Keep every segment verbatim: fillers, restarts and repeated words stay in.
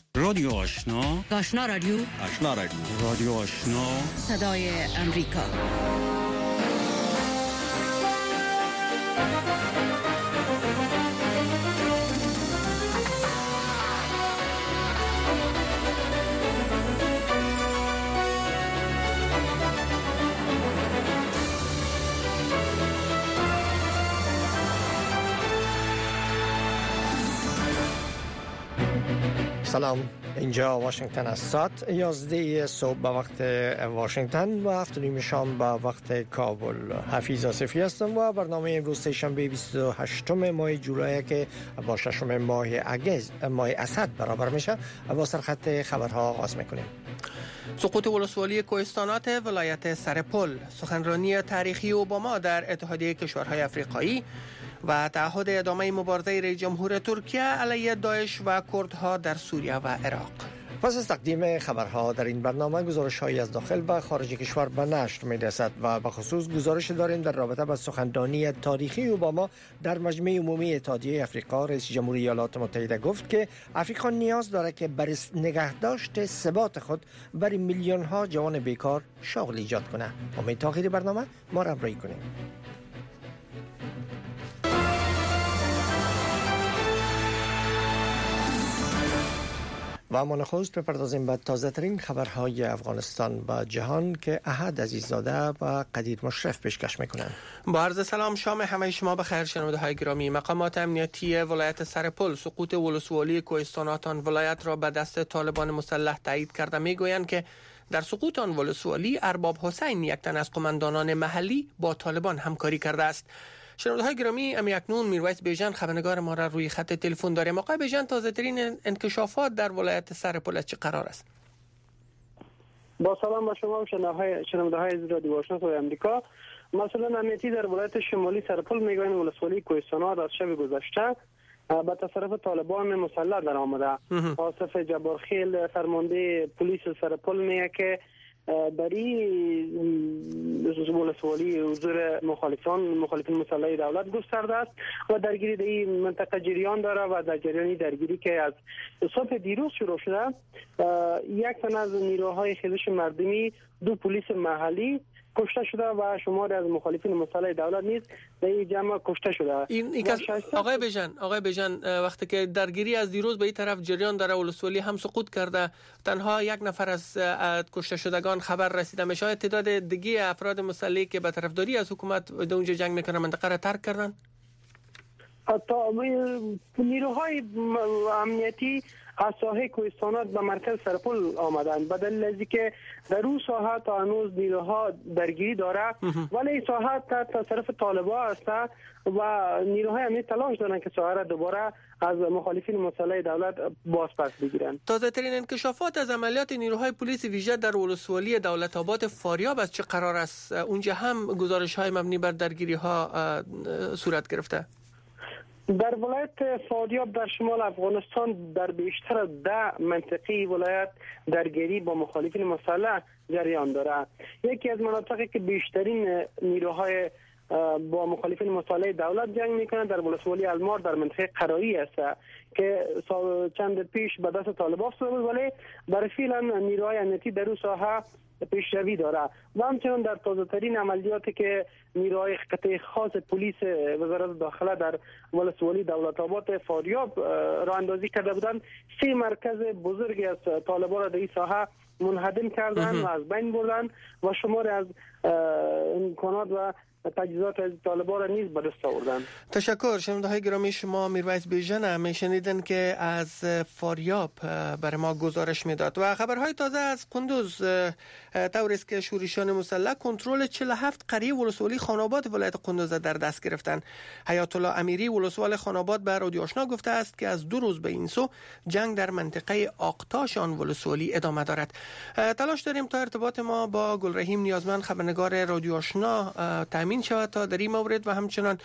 رادیو آشنا، آشنا رادیو، آشنا رادیو، رادیو آشنا، صدای امریکا. سلام، اینجا واشنگتن است. ساعت یازده صبح به وقت واشنگتن و هفت و نیم شام به وقت کابل. حفیظ آصفی هستم و برنامه امروز شنبه بیست و هشتم ماه جولای که با ششم ماه اگست ماه اسد برابر میشه با سرخط خبرها آغاز میکنیم. سقوط ولسوالی کوهستانات ولایت سرپل، سخنرانی تاریخی اوباما در اتحادیه کشورهای افریقایی و تعهد ادامه مبارزه رئیس جمهور ترکیه علیه داعش و کردها در سوریه و عراق. پس از تقدیم خبرها در این برنامه گزارش‌هایی از داخل و خارج کشور به نشر می‌رسد و به خصوص گزارش داریم در رابطه با سخنرانی تاریخی اوباما در مجمع عمومی اتحادیه افریقا. رئیس جمهور ایالات متحده گفت که افریقا نیاز دارد که برای نگهداشت ثبات خود برای میلیون‌ها جوان بیکار شغل ایجاد کنه. امید تا آخر برنامه ما را همراهی کنید. و اما نخست بپردازیم به تازه ترین خبرهای افغانستان و جهان که احد عزیززاده و قدیر مشرف پیشکش میکنند. با عرض سلام، شام همه شما بخیر شنونده های گرامی. مقامات امنیتی ولایت سرپل سقوط ولسوالی کوهستانات آن ولایت را به دست طالبان مسلح تایید کرده. میگویند که در سقوط آن ولسوالی ارباب حسین، یک تن از قماندانان محلی، با طالبان همکاری کرده است. شنونده های گرامی، امی اکنون میرویس بیژن خبرنگار ما را روی خط تلفن داریم. آقای بیژن، تازه ترین انکشافات در ولایت سرپل چه قرار است؟ با سلام به شما شنونده های رادیو آشنا صدای امریکا. مسئولان امنیتی در ولایت شمالی سرپل میگویند ولسوالی کوهستانات از شب گذشته به تصرف طالبان مسلح در آمده. آصف جبارخیل فرمانده پلیس سرپل میگه که برای ولسوالی حضور مخالفان مخالفین مسلح دولت گسترده است و درگیری در این منطقه جریان داره و در جریان درگیری که از صبح دیروز شروع شده، یک تن از نیروهای خیزش مردمی، دو پلیس محلی کشته شده و شماری از مخالفین مسلح دولت نیز در این جمع کشته شده. این, این آقای بیژن آقای بیژن وقتی که درگیری از دیروز به این طرف جریان داره، ولسوالی هم سقوط کرده، تنها یک نفر از کشته شدگان خبر رسیده میشه. تعداد دیگه افراد مسلحی که به طرفداری از حکومت در اونجا جنگ میکنن منطقه را ترک کردن؟ تا نیروهای امنیتی از ساحه کوهستانات به مرکز سرپل آمدند به دلیل از اینکه در اون ساحه تا هنوز نیروها درگیری داره، ولی این ساحه تحت تصرف طالبان است و نیروهای امنیتی تلاش دارند که ساحه را دوباره از مخالفین مسلح دولت باز پس بگیرند. تازه ترین انکشافات از عملیات نیروهای پلیس ویژه در ولسوالی دولت آباد فاریاب از چه قرار است؟ اونجا هم گزارش های مبنی بر درگیری ها صورت گرفته. در ولایت فاریاب در شمال افغانستان در بیشتر از ده منطقه ولایت درگیری با مخالفین مسلح جریان دارد. یکی از مناطقی که بیشترین نیروهای با مخالفین مسلح دولت جنگ میکنند در ولسوالی المار در منطقه قرایی است که چند پیش به دست طالبان افتاده بود، ولی در فعلا نیروهای امنیتی در اون ساحه پیشروی داره و همچنان در تازه ترین عملیاتی که نیروهای قطعه خاص پلیس وزارت داخله در ولسوالی دولت آباد فاریاب راه اندازی کرده بودند، سه مرکز بزرگی از طالبان را در این ساحه منهدم کردند و از بین بردند و شمار از امکانات و تجهیزات از طالبان را نیز به دست آوردند. تشکر. شنونده های گرامی، شما میرویس بیژن میشنیدن که از فاریاب برای ما گزارش میداد. و خبرهای تازه از قندوز طوری است که شورشیان مسلح کنترل چهل و هفت قریه ولسوالی خاناباد ولایت قندوز در دست گرفتند. حیات الله امیری ولسوال خاناباد به رادیو آشنا گفته است که از دو روز به این سو جنگ در منطقه آقتاش آن ولسوالی ادامه دارد. تلاش داریم تا ارتباط ما با گلرحیم نیازمند خبرنگار رادیو آشنا تامین شود تا در این مورد و همچنان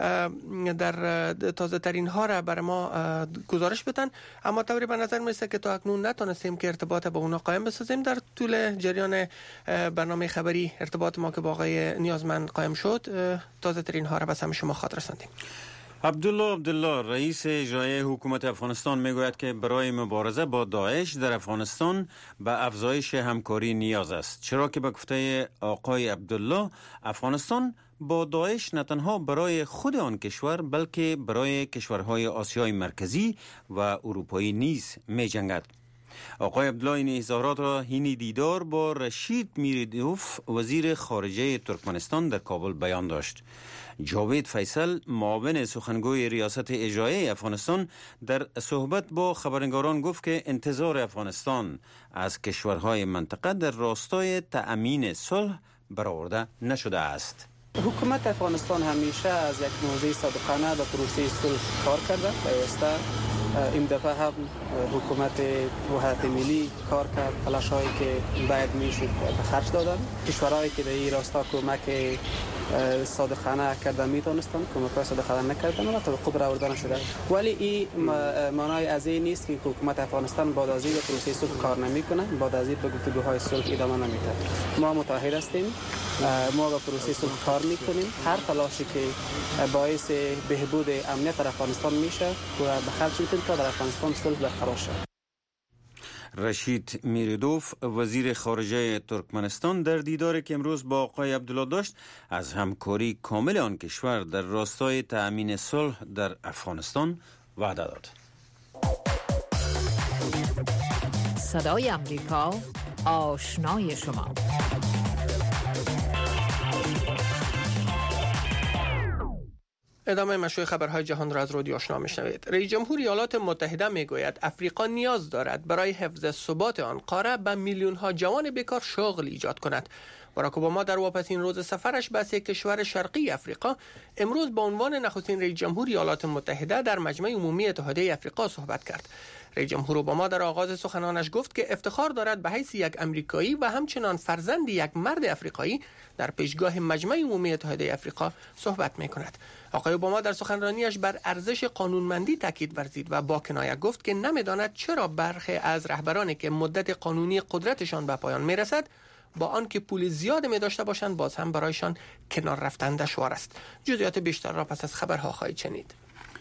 در تازه ترین ها را برای ما گزارش بدن، اما طوری به نظر میرسه که تا اکنون نتونستیم که ارتباط با اونا قائم بسازیم. در طول جریان برنامه خبری ارتباط ما که با آقای نیازمند قائم شد، تازه ترین ها را به سمع شما خاطر رساندیم. عبدالله عبدالله رئیس اجرایی حکومت افغانستان میگوید که برای مبارزه با داعش در افغانستان به افزایش همکاری نیاز است، چرا که به گفته آقای عبدالله افغانستان با داعش نه تنها برای خود آن کشور بلکه برای کشورهای آسیای مرکزی و اروپایی نیز می جنگد. آقای عبدالله این اظهارات را حین دیدار با رشید میردوف وزیر خارجه ترکمنستان در کابل بیان داشت. جاوید فیصل معاون سخنگوی ریاست اجرایی افغانستان در صحبت با خبرنگاران گفت که انتظار افغانستان از کشورهای منطقه در راستای تأمین صلح برآورده نشده است. حکومت افغانستان همیشه از یک موضع صادقانه به پروسه صلح کار کرده و ایسته این دفعه هم حکومت وحدت ملی کار کرد، تلاش هایی که باید میشد به خرج دادن. کشورهایی که در این راستا کمک صادقانه کردن میتونستن، کمک صادقانه نکردن و توقع برآورده نشده. ولی این معنای از این نیست که حکومت افغانستان بعد از این پروسه صلح کار نمیکنه، بعد از این به گفتگوهای صلح ادامه نمیده. ما متحد هستیم، ما به پروسه صلح کار میکنیم. هر تلاشی که باعث بهبود امنیت در افغانستان میشه و به خرج میتونیم تا در افغانستان صلح برقرار شد. رشید میردوف وزیر خارجه ترکمنستان در دیداری که امروز با آقای عبدالله داشت از همکاری کامل آن کشور در راستای تأمین صلح در افغانستان وعده داد. صدای امریکا آشنای شما. ادامه مشروع خبرهای جهان را از رادیو آشنا میشنوید. رئیس جمهور ایالات متحده میگوید افریقا نیاز دارد برای حفظ ثبات آن قاره به میلیون ها جوان بیکار شغل ایجاد کند. باراک اوباما در واپسین روز سفرش به سه کشور شرقی افریقا امروز با عنوان نخستین رئیس جمهور ایالات متحده در مجمع عمومی اتحادیه افریقا صحبت کرد. رئیس جمهور اوباما در آغاز سخنانش گفت که افتخار دارد به حیث یک امریکایی و همچنان فرزند یک مرد افریقایی در پیشگاه مجمع عمومی اتحادیه افریقا صحبت می‌کند. آقای اوباما در سخنرانیش بر ارزش قانونمندی تاکید ورزید و با کنایه گفت که نمی‌داند چرا برخی از رهبرانی که مدت قانونی قدرتشان به پایان می‌رسد با آنکه پول زیاد می داشته باشند باز هم برایشان کنار رفتن دشوار است. جزئیات بیشتر را پس از خبرها خواهید شنید.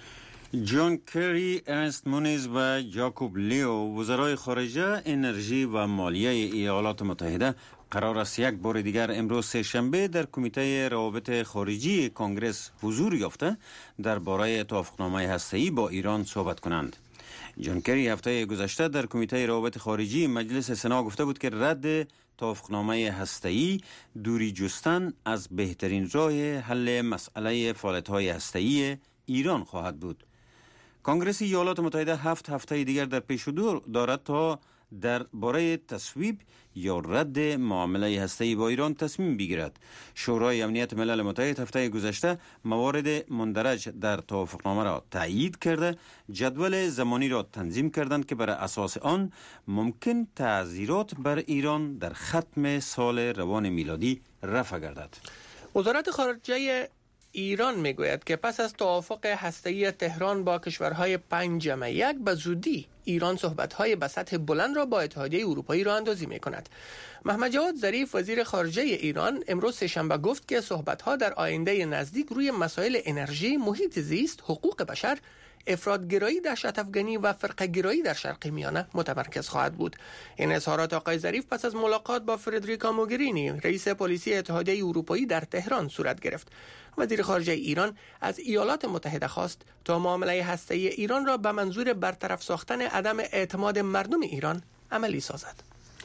جان کری، ارنست مونیز و جاکوب لیو وزرای خارجه، انرژی و مالیه ایالات متحده قرار است یک بار دیگر امروز سه شنبه در کمیته روابط خارجی کنگره حضور یافته درباره توافقنامه هسته‌ای با ایران صحبت کنند. جان کری هفته گذشته در کمیته روابط خارجی مجلس سنا گفته بود که رد توافقنامه هسته‌ای دوری جستن از بهترین راه حل مسئله فعالیت‌های هسته‌ای ایران خواهد بود. کنگره ایالات متحده هفت هفته دیگر در پیش رو دارد تا درباره تصویب یا رد معامله هسته‌ای با ایران تصمیم بگیرد. شورای امنیت ملل متحد هفته گذشته موارد مندرج در توافقنامه را تایید کرده، جدول زمانی را تنظیم کردند که بر اساس آن ممکن تعزیرات بر ایران در ختم سال روان میلادی رفع گردد. وزارت خارجه ایران میگوید که پس از توافق هسته‌ای تهران با کشورهای پنجم یک به زودی ایران صحبت‌های به سطح بلند را با اتحادیه اروپایی راه اندازی می‌کند. محمد جواد ظریف وزیر خارجه ایران امروز سه‌شنبه گفت که صحبت‌ها در آینده نزدیک روی مسائل انرژی، محیط زیست، حقوق بشر، افراط‌گرایی، دهشت افغانی و فرقه‌گرایی در شرق میانه متمرکز خواهد بود. این اظهارات آقای ظریف پس از ملاقات با فردریکا موگرینی رئیس پلیسی اتحادیه اروپایی در تهران صورت گرفت. وزیر خارجه ایران از ایالات متحده خواست تا معامله هسته‌ای ایران را به منظور برطرف ساختن عدم اعتماد مردم ایران عملی سازد.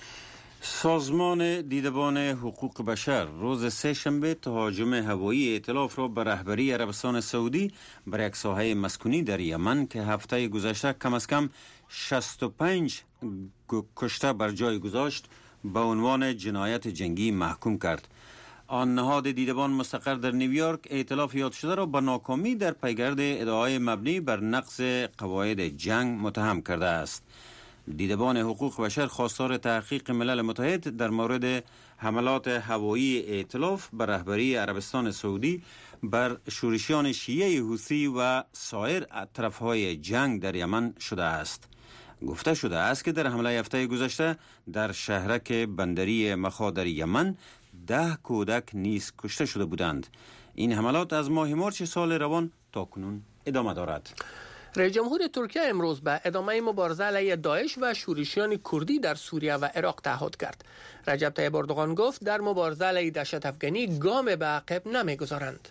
سازمان دیدبان حقوق بشر روز سه شنبه تهاجم هوایی ائتلاف را به رهبری عربستان سعودی بر یک ساحه مسکونی در یمن که هفته گذشته کم از کم شصت و پنج کشته بر جای گذاشت به عنوان جنایت جنگی محکوم کرد. آن نهاد دیدبان مستقر در نیویورک ائتلاف یاد شده را به ناکامی در پیگرد ادعای مبنی بر نقض قواعد جنگ متهم کرده است. دیدبان حقوق بشر خواستار تحقیق ملل متحد در مورد حملات هوایی ائتلاف به رهبری عربستان سعودی بر شورشیان شیعه حوثی و سایر طرفهای جنگ در یمن شده است. گفته شده است که در حمله هفته گذشته در شهرک بندری مخا در یمن ده کودک نیز کشته شده بودند. این حملات از ماه مارس سال روان تا کنون ادامه دارد. رئیس جمهور ترکیه امروز به ادامه مبارزه علیه داعش و شورشیان کردی در سوریه و عراق تعهد کرد. رجب طیب اردوغان گفت در مبارزه علیه دهشت افکنی گام به عقب نمیگذارند.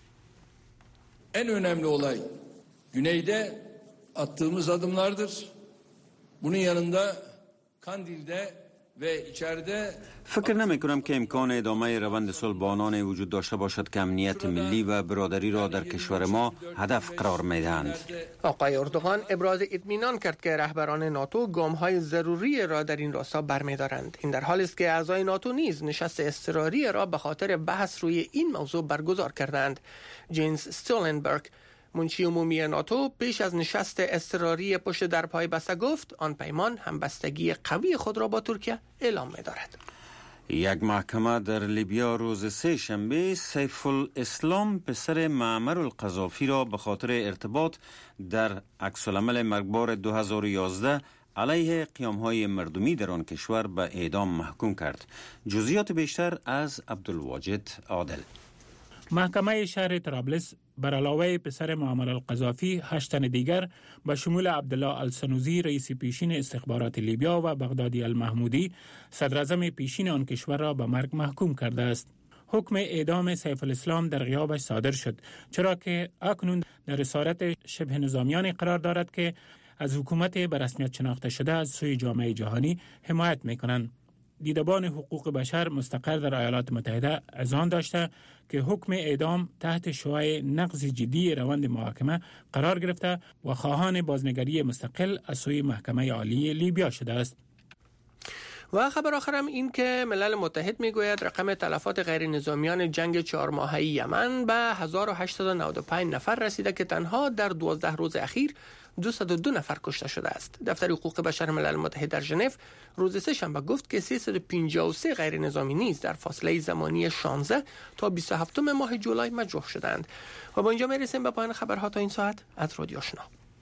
En önemli olay güneyde attığımız adımlardır. Bunun yanında Kandil'de ve içeride فکر نمی کنم که امکان ادامه روند صلح با آنان وجود داشته باشد که امنیت ملی و برادری را در کشور ما هدف قرار می دهند. آقای اردوغان ابراز اطمینان کرد که رهبران ناتو گام‌های ضروری را در این راستا برمی‌دارند. این در حالی است که اعضای ناتو نیز نشست اضطراری را به خاطر بحث روی این موضوع برگزار کردند. جینز استولنبرگ منشی عمومی ناتو پیش از نشست اضطراری پشت در پای بسته گفت آن پیمان همبستگی قوی خود را با ترکیه اعلام می‌دارد. یک محکمه در لیبیا روز سه شنبه سیف الاسلام پسر معمر القذافی را به خاطر ارتباط در عکس‌العمل مرگبار دو هزار و یازده علیه قیام‌های مردمی در آن کشور به اعدام محکوم کرد. جزئیات بیشتر از عبدالواجد عادل. محکمه شهر طرابلس بر علاوه پسر معمر القذافی هشت تن دیگر به شمول عبدالله السنوزی رئیس پیشین استخبارات لیبیا و بغدادی المحمودی صدراعظم پیشین آن کشور را به مرگ محکوم کرده است. حکم اعدام سیف الاسلام در غیابش صادر شد، چرا که اکنون در اسارت شبه نظامیان قرار دارد که از حکومت به رسمیت شناخته شده از سوی جامعه جهانی حمایت می‌کنند. دیدبان حقوق بشر مستقر در ایالات متحده اذعان داشته که حکم اعدام تحت شعاع نقض جدی روند محاکمه قرار گرفته و خواهان بازنگری مستقل از سوی محکمه عالی لیبیا شده است. و خبر آخرم این که ملل متحد میگوید رقم تلفات غیر نظامیان جنگ چهار ماهه یمن به هزار و هشتصد و نود و پنج نفر رسیده که تنها در دوازده روز اخیر دویست و دو نفر کشته شده است. دفتر حقوق بشر ملل متحد در ژنو روز سه شنبه گفت که سیصد و پنجاه و سه غیر نظامی نیز در فاصله زمانی شانزده تا بیست و هفت ماه جولای مجروح شدند. و با اینجا میرسیم به پایان خبرها تا این ساعت از رادیو آشنا.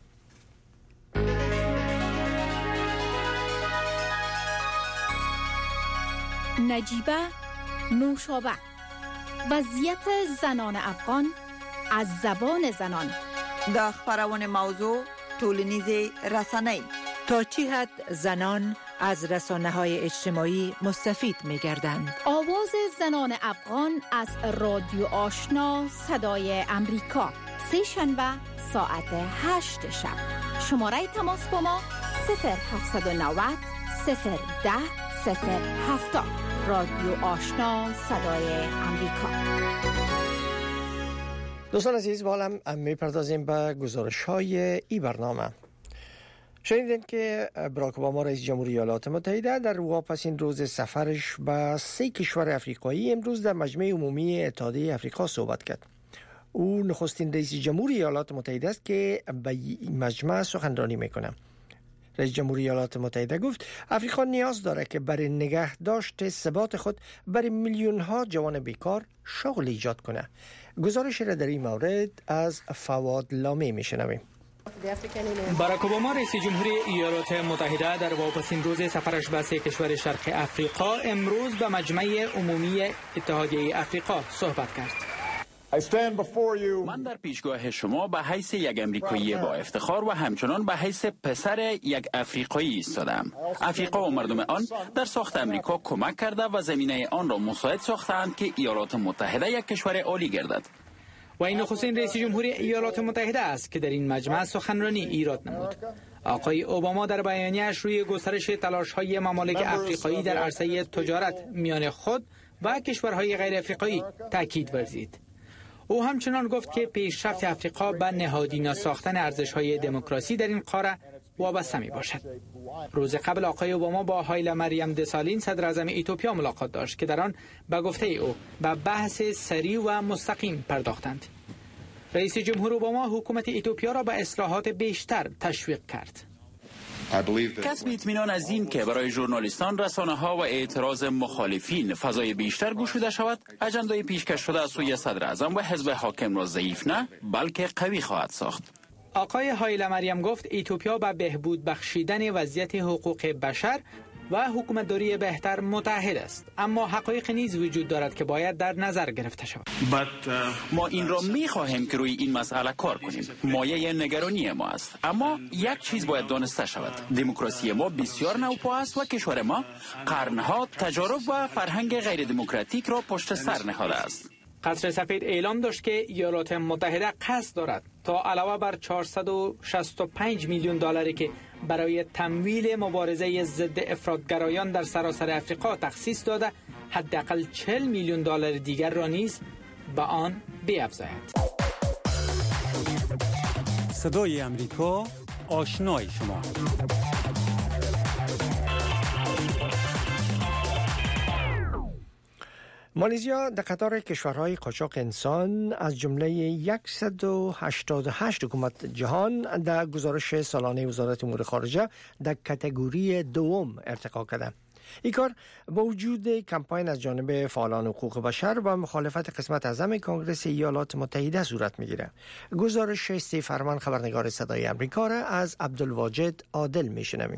نجیبه نوشابه، وضعیت زنان افغان از زبان زنان. دا خبرون موضوع طولنیز رسانه‌ای. تا چی حد زنان از رسانه‌های اجتماعی مستفید می‌گردند؟ آواز زنان افغان از رادیو آشنا صدای امریکا، سه شنبه ساعت هشت شب. شماره تماس با ما صفر هفتصد و نود صفر ده صفر هفتاد. رادیو آشنا صدای امریکا. دوستان عزیز، با حالا میپردازیم به گزارش های ای برنامه. شنیدین که باراک اوباما رئیس جمهوری ایالات متحده در واپسین روز سفرش به سه کشور افریقایی امروز در مجمع عمومی اتحادیه افریقا صحبت کرد. او نخستین رئیس جمهوری ایالات متحده است که به مجمع سخنرانی میکنه. رئیس جمهوری ایالات متحده گفت افریقا نیاز داره که برای نگهداشت ثبات خود برای میلیون ها جوان بیکار شغل ایجاد کنه. گزارش را در این مورد از فواد لامی میشنویم. باراک اوباما رئیس جمهوری ایالات متحده در واپسین روز سفرش به سه کشور شرق افریقا امروز به مجمع عمومی اتحادیه افریقا صحبت کرد. من در پیشگاه شما به حیث یک امریکایی با افتخار و همچنان به حیث پسر یک افریقایی ایستادم. افریقا و مردم آن در ساخت امریکا کمک کرده و زمینه آن را مساعد ساختند که ایالات متحده یک کشور عالی گردد. و این نخستین رئیس جمهوری ایالات متحده است که در این مجمع سخنرانی ایراد نمود. آقای اوباما در بیانیه‌اش روی گسترش تلاش‌های ممالک افریقایی در عرصه تجارت میان خود و کشورهای غیر افریقایی تاکید ورزید. او همچنان گفت که پیشرفت افریقا به نهادینه ساختن ارزش‌های دموکراسی در این قاره وابسته می‌باشد. روز قبل آقای اوباما با هایله مریم دسالین صدر اعظم ایتوپیا ملاقات داشت که در آن به گفته او به بحث سریع و مستقیم پرداختند. رئیس جمهور اوباما حکومت ایتوپیا را به اصلاحات بیشتر تشویق کرد. کسب اطمینان از این که برای ژورنالیستان، رسانه‌ها و اعتراض مخالفین فضای بیشتر گشوده شود، اجندای پیشکش شده از سوی صدر اعظم و حزب حاکم را ضعیف نه بلکه قوی خواهد ساخت. آقای هایله مریم گفت ایتوپیا به بهبود بخشیدن وضعیت حقوق بشر و حکومتداری بهتر متحد است، اما حقایق نیز وجود دارد که باید در نظر گرفته شود. ما این را می خواهیم که روی این مسئله کار کنیم. مایه نگرانی ما است، اما یک چیز باید دانسته شود: دموکراسی ما بسیار نوپا است و کشور ما قرنها تجارب و فرهنگ غیر دموکراتیک را پشت سر نهاده است. قصر سفید اعلام داشت که ایالات متحده قصد دارد تا علاوه بر چهارصد و شصت و پنج میلیون دلاری که برای تمویل مبارزه ضد افراطگرایان در سراسر افریقا تخصیص داده، حداقل چهل میلیون دلار دیگر را نیز به آن بیفزاید. صدای امریکا، آشنای شما. مالزیا در قطار کشورهای قاچاق انسان از جمله صد و هشتاد و هشت حکومت جهان در گزارش سالانه وزارت امور خارجه در کاتگوری دوم ارتقا کرده. این کار با وجود کمپاین از جانب فعالان حقوق بشر و مخالفت قسمت اعظم کنگره ایالات متحده صورت میگیره. گزارش سه فرمان خبرنگار صدای امریکا را از عبدالواجد عادل میشنویم.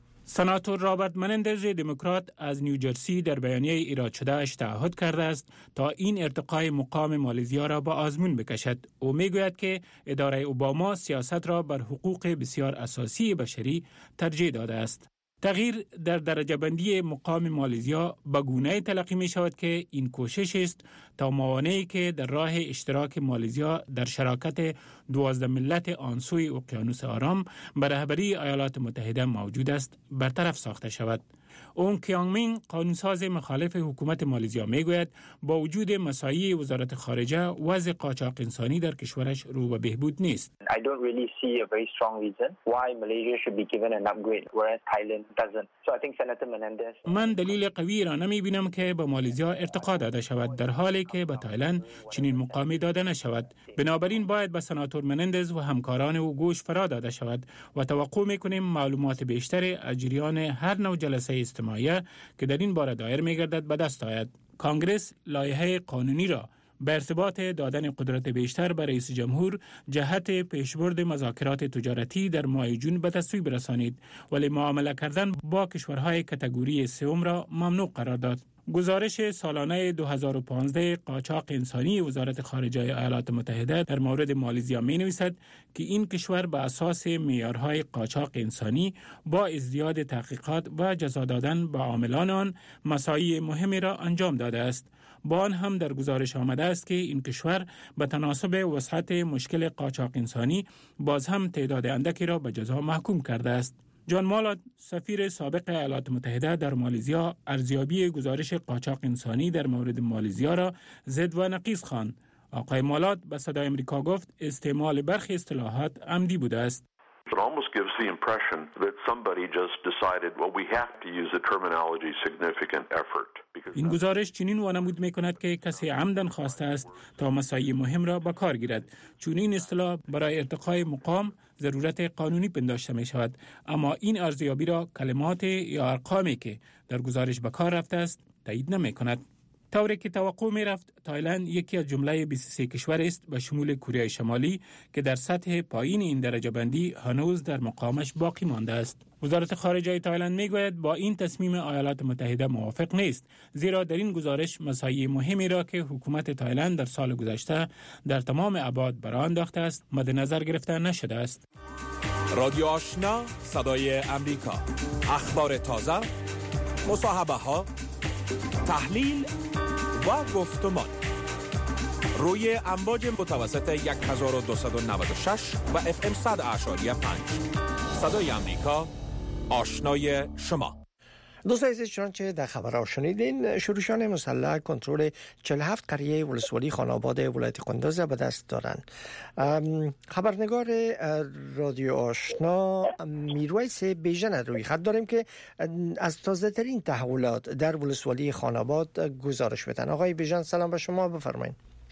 سناتور رابرت منندز دموکرات از نیوجرسی در بیانیه ایراد شده اش تعهد کرده است تا این ارتقای مقام مالزیا را با آزمون بکشد. او میگوید که اداره اوباما سیاست را بر حقوق بسیار اساسی بشری ترجیح داده است. تغییر در درجه بندی مقام مالزیا به گونه‌ای تلقی می شود که این کوشش است تا موانعی که در راه اشتراک مالزیا در شراکت دوازده ملت آنسوی اقیانوس آرام به رهبری ایالات متحده موجود است برطرف ساخته شود. اون کیانگ مینگ قانونساز مخالف حکومت مالزیا میگوید با وجود مساعی وزارت خارجه وضع قاچاق انسانی در کشورش رو به بهبود نیست. I don't really see a very strong reason why Malaysia should be given an upgrade whereas Thailand doesn't. So I think Senator Menendez من دلیل قوی را نمی بینم که به مالزیا ارتقا داده شود در حالی که به تایلند چنین مقامی داده نشود. بنابراین باید به سناتور منندز و همکاران او گوش فرا داده شود و توقع می‌کنیم معلومات بیشتر از جریان هر نوع جلسه اجتماعی که در این باره دایر می‌گردد به دست آید. کانگرس لایحه قانونی را به ارتباط دادن قدرت بیشتر به رئیس جمهور جهت پیشبرد مذاکرات تجارتی در ماه جون به تصویب رسانید، ولی معامله کردن با کشورهای کاتگوری سوم را ممنوع قرار داد. گزارش سالانه دو هزار و پانزده قاچاق انسانی وزارت خارجه ایالات متحده در مورد مالزیا می نویسد که این کشور به اساس معیارهای قاچاق انسانی با ازدیاد تحقیقات و جزا دادن به عاملان آن مساعی مهمی را انجام داده است. با آن هم در گزارش آمده است که این کشور به تناسب وسعت مشکل قاچاق انسانی باز هم تعداد اندکی را به جزا محکوم کرده است. جان مالات سفیر سابق ایالات متحده در مالزیا ارزیابی گزارش قاچاق انسانی در مورد مالزیا را ضد و نقیض خواند. آقای مالات به صدای امریکا گفت استعمال برخی اصطلاحات عمدی بوده است. It almost gives the impression that somebody just decided, well, we have to use the terminology significant effort. این گزارش چنین وانمود می کند که کسی عمدن خواسته است تا مساعی مهم را به کار گیرد، چون این اصطلاح برای ارتقای مقام ضرورت قانونی پنداشته می شود، اما این ارزیابی را کلمات یا ارقامی که در گزارش به کار رفته است تایید نمی کند. طوری که توقع می رفت تایلند یکی از جمله بیست و سه کشور است به شمول کره شمالی که در سطح پایین این درجه بندی هنوز در مقامش باقی مانده است. وزارت خارجه تایلند می گوید با این تصمیم ایالات متحده موافق نیست، زیرا در این گزارش مساعی مهمی را که حکومت تایلند در سال گذشته در تمام ابعاد برآورده انداخته است مد نظر گرفته نشده است. رادیو آشنا صدای امریکا، اخبار تازه، مصاحبه ها، تحلیل و گفتمان روی امواج متوسط هزار و دویست و نود و شش و اف ام صد اعشاری پنج. صدای امریکا، آشنای شما. دوستان عزیز، چنانچه در خبرها شنیدین، شورشیان مسلح کنترل چهل و هفت قریه ولسوالی خان‌آباد ولایت قندوز به دست دارند. خبرنگار رادیو آشنا میرویس بیژن روی خط داریم که از تازه ترین تحولات در ولسوالی خان‌آباد گزارش بدن. آقای بیژن سلام به شما، بفرمایید.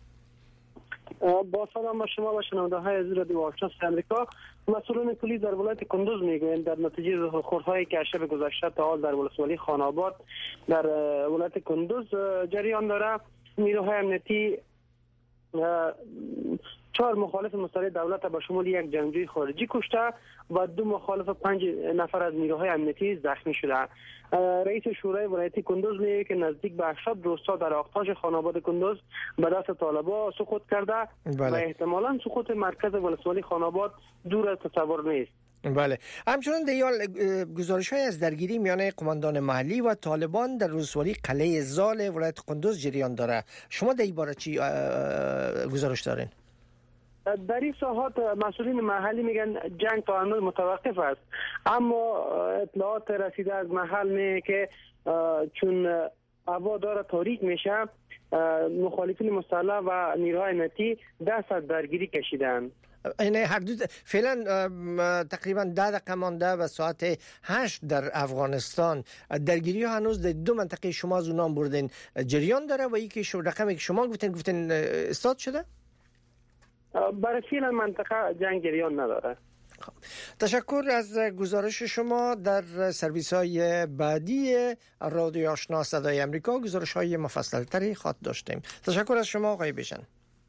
با سلام به شما و شنونده های از رادیو آشنا امریکا. مسئولان پلیس در ولایت کندوز میگویند در نتیجه ظهورخوردهایی که شب گذشته تا حال در ولسوالی خان‌آباد در ولایت کندوز جریان داره، نیروهای امنیتی چهار مخالف مسلح دولت به شمول یک جنگجوی خارجی کشته و دو مخالف پنج نفر از نیروهای امنیتی زخمی شده. رئیس شورای ولایتی کندوز میگه که نزدیک به هشتصد روستا در آغتاش خاناباد کندوز به دست طالبان سقوط کرده بله. و احتمالاً سقوط مرکز ولسوالی خاناباد دور از تصور نیست. بله. همچنان دیال گزارش های از درگیری میان قماندان محلی و طالبان در ولسوالی قلعه زال ولایت کندوز جریان داره. شما در این باره چی گزارش دارین؟ در این ساحات مسئولین محلی میگن جنگ تا هنوز متوقف است، اما اطلاعات رسیده از محل میگه که چون هوا داره تاریک میشه مخالفین مسلح و نیروهای امنیتی دست از درگیری کشیدن. این هر دو فعلا تقریبا ده دقیقه مانده و ساعت هشت در افغانستان. درگیری ها هنوز در دو منطقه شما از اونام بردین جریان داره و یکی شو رقمی که شما گفتین گفتین استاد شده؟ برای فعلا منطقه جنگ جریان نداره. تشکر از گزارش شما. در سرویس های بعدی رادیو آشنا صدای امریکا گزارش های مفصل تری خواهد داشتیم. تشکر از شما آقای بیژن.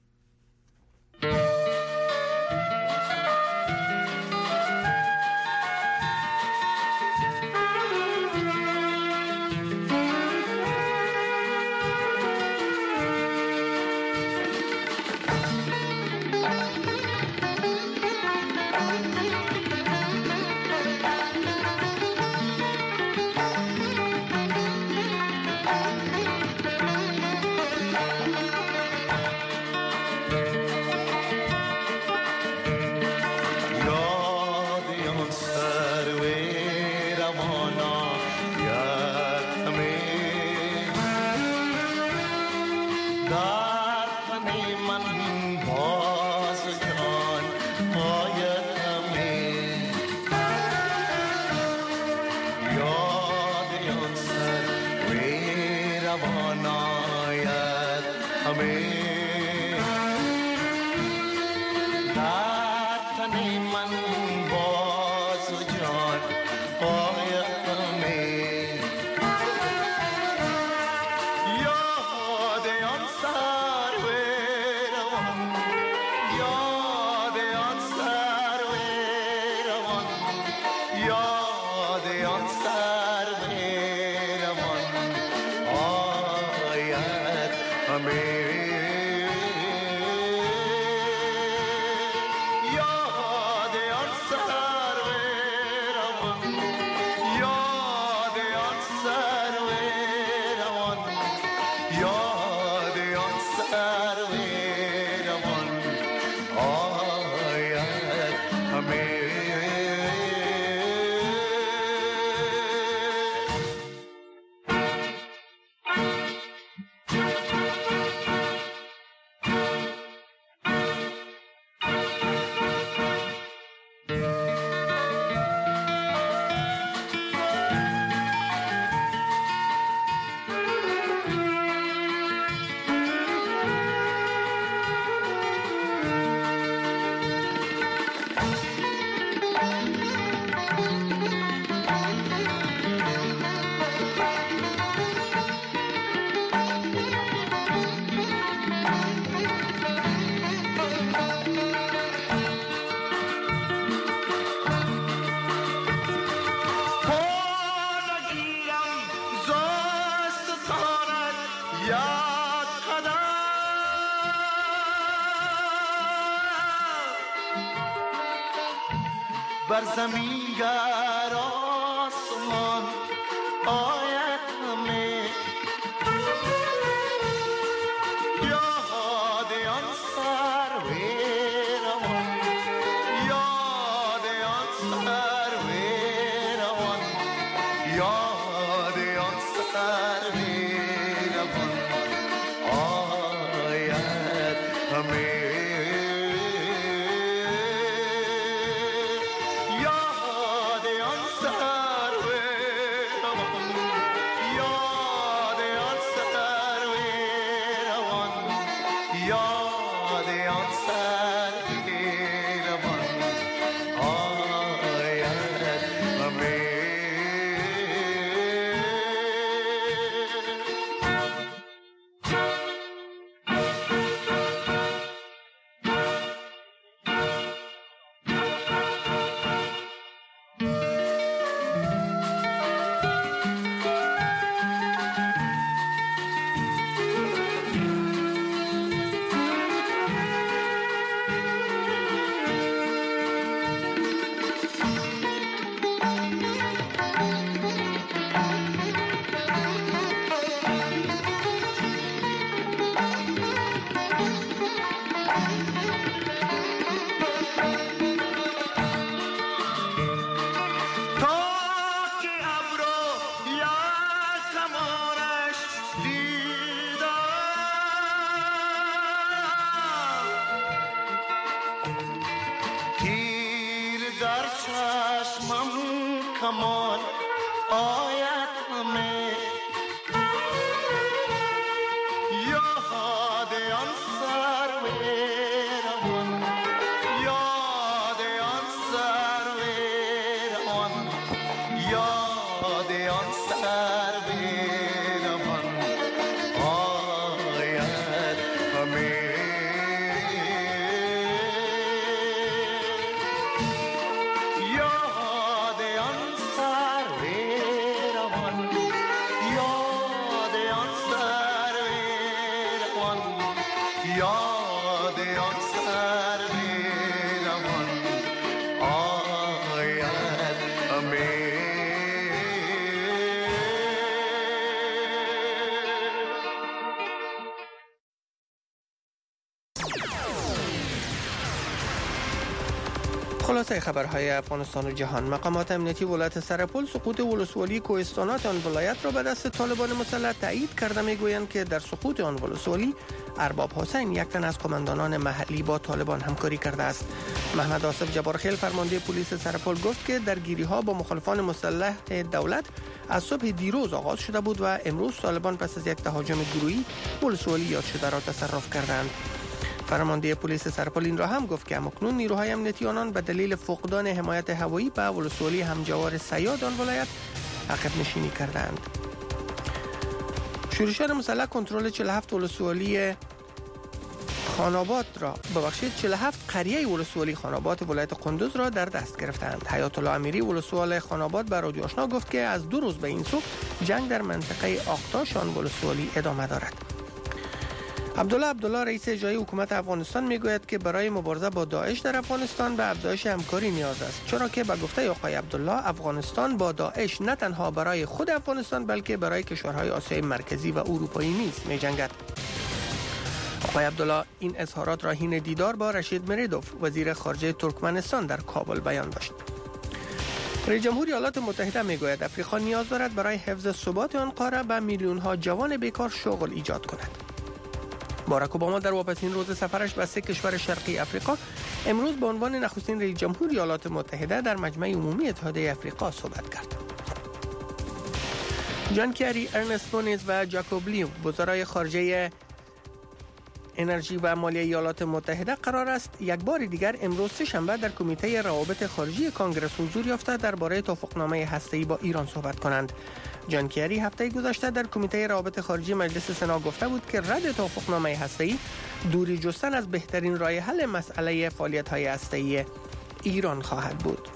بر زمین گر آسمان آید همه یاد آن سرو روان یاد آن سرو روان یاد آن سرو روان آید همه زمانش دیدم تیر در چشمم کمان آید همه یاد آن سرو روان یاد آن سرو روان یاد آن سرو روان آید همه یاد آن سرو روان یاد آن سرو روان یاد آن سرو روان آید همه خلاصه خبرهای افغانستان و جهان. مقامات امنیتی ولایت سرپل سقوط ولسوالی کوهستانات آن ولایت را به دست طالبان مسلح تایید کرده. میگویند که در سقوط آن ولسوالی ارباب حسین یک تن از قماندانان محلی با طالبان همکاری کرده است. محمد آصف جبارخیل فرمانده پلیس سرپل گفت که درگیری ها با مخالفان مسلح دولت از صبح دیروز آغاز شده بود و امروز طالبان پس از یک تهاجم گروهی ولسوالی یاد شده را تصرف کردند. فرمانده پلیس سرپل این را هم گفت که اکنون نیروهای امنیتی آنان به دلیل فقدان حمایت هوایی به ولسوالی همجوار سیاد آن ولایت عقب نشینی کردند. شورشیان مسلح کنترل چهل و هفت ولسوالی خاناباد را ببخشید چهل و هفت قریه ولسوالی خاناباد ولایت قندوز را در دست گرفتند. حیات الله امیری ولسوال خاناباد به رادیو آشنا گفت که از دو روز به این سو جنگ در منطقه آقتاش آن ولسوالی ادامه دارد. عبدالله عبدالله رئیس اجرایی حکومت افغانستان میگوید که برای مبارزه با داعش در افغانستان به افزایش همکاری نیاز است، چرا که به گفته آقای عبدالله افغانستان با داعش نه تنها برای خود افغانستان بلکه برای کشورهای آسیای مرکزی و اروپایی نیز می‌جنگد. آقای عبدالله این اظهارات را حین دیدار با رشید مریدوف وزیر خارجه ترکمنستان در کابل بیان داشت. رئیس جمهور ایالات متحده میگوید آفریقا نیاز دارد برای حفظ ثبات آن قاره به میلیون‌ها جوان بیکار شغل ایجاد کند. باراک اوباما در واپسین روز سفرش به سه کشور شرقی افریقا امروز به عنوان نخستین رئیس جمهور ایالات متحده در مجمع عمومی اتحادیه افریقا صحبت کرد. جان کری، ارنست مونیز و جاکوب لیو وزرای خارجه انرژی و مالیه ایالات متحده قرار است یک بار دیگر امروز سه شنبه در کمیته روابط خارجی کانگرس حضور یافته درباره توافقنامه هسته‌ای با ایران صحبت کنند. جان کری هفته گذشته در کمیته روابط خارجی مجلس سنا گفته بود که رد توافقنامه هسته‌ای دوری جستن از بهترین راه حل مسئله فعالیت‌های هسته‌ای ایران خواهد بود.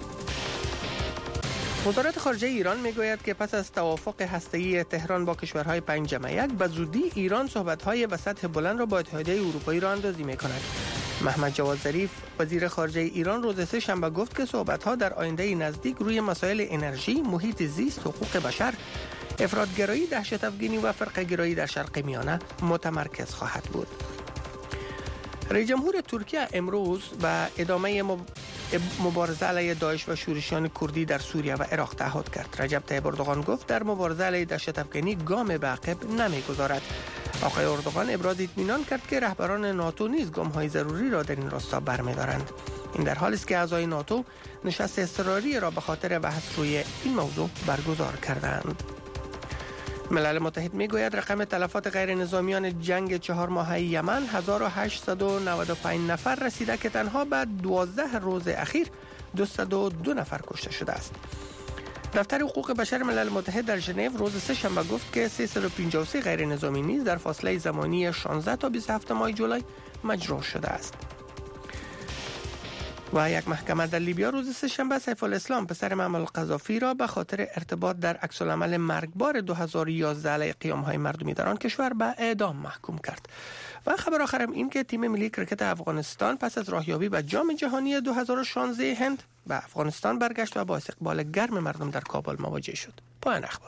وزارت خارجه ایران میگوید که پس از توافق هسته‌ای تهران با کشورهای پنجم یک به زودی ایران صحبت‌های به سطح بلند را با اتحادیه اروپایی را اندازی می‌کند. محمد جواد ظریف وزیر خارجه ایران روز سه شنبه گفت که صحبت‌ها در آینده نزدیک روی مسائل انرژی، محیط زیست، حقوق بشر، افراط‌گرایی، دهشت افکنی و فرقه‌گرایی در شرق میانه متمرکز خواهد بود. رئیس جمهور ترکیه امروز به ادامه مبارزه علیه داعش و شورشیان کردی در سوریه و عراق تعهد کرد. رجب طیب اردوغان گفت در مبارزه علیه دهشت افکنی گام به عقب نمیگذارد. آقای اردوغان ابراز اطمینان کرد که رهبران ناتو نیز گام‌های ضروری را در این راستا برمی‌دارند. این در حالی است که اعضای ناتو نشست اضطراری را به خاطر بحث روی این موضوع برگزار کردند. ملل متحد میگوید رقم تلفات غیر نظامیان جنگ چهار ماهه یمن هزار و هشتصد و نود و پنج نفر رسیده که تنها بعد دوازده روز اخیر دویست و دو نفر کشته شده است. دفتر حقوق بشر ملل متحد در ژنو روز سه شنبه گفت که سیصد و پنجاه و سه غیر نظامی نیز در فاصله زمانی شانزده تا بیست و هفت ماه جولای مجروح شده است. و یک محکمه در لیبیا روز سه شنبه سیف الاسلام پسر معمر القذافی را به خاطر ارتباط در عکس‌العمل مرگبار دو هزار و یازده علیه قیام‌های مردمی در آن کشور به اعدام محکوم کرد. و خبر آخرم این که تیم ملی کرکت افغانستان پس از راهیابی به جام جهانی دو هزار و شانزده هند به افغانستان برگشت و با استقبال گرم مردم در کابل مواجه شد. پایان اخبار.